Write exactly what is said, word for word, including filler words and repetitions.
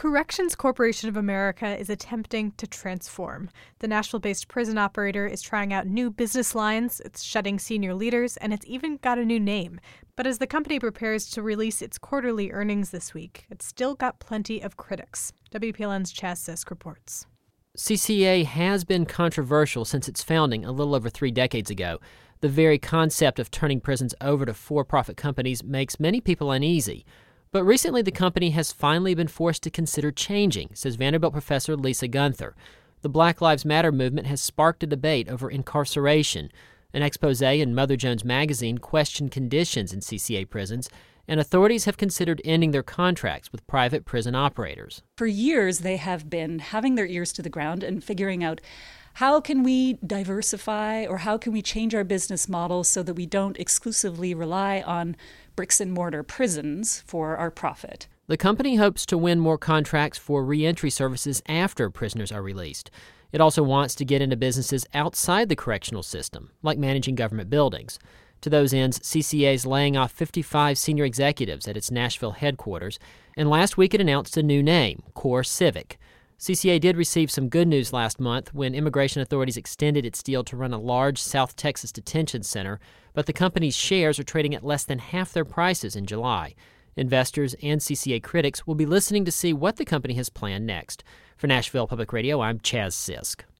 Corrections Corporation of America is attempting to transform. The Nashville-based prison operator is trying out new business lines, it's shedding senior leaders, and it's even got a new name. But as the company prepares to release its quarterly earnings this week, it's still got plenty of critics. W P L N's Chaz Sisk reports. C C A has been controversial since its founding a little over three decades ago. The very concept of turning prisons over to for-profit companies makes many people uneasy. But recently, the company has finally been forced to consider changing, says Vanderbilt professor Lisa Gunther. The Black Lives Matter movement has sparked a debate over incarceration. An expose in Mother Jones magazine questioned conditions in C C A prisons, and authorities have considered ending their contracts with private prison operators. For years, they have been having their ears to the ground and figuring out how can we diversify or how can we change our business model so that we don't exclusively rely on bricks and mortar prisons for our profit. The company hopes to win more contracts for reentry services after prisoners are released. It also wants to get into businesses outside the correctional system, like managing government buildings. To those ends, C C A is laying off fifty-five senior executives at its Nashville headquarters, and last week it announced a new name, CoreCivic. C C A did receive some good news last month when immigration authorities extended its deal to run a large South Texas detention center, but the company's shares are trading at less than half their prices in July. Investors and C C A critics will be listening to see what the company has planned next. For Nashville Public Radio, I'm Chaz Sisk.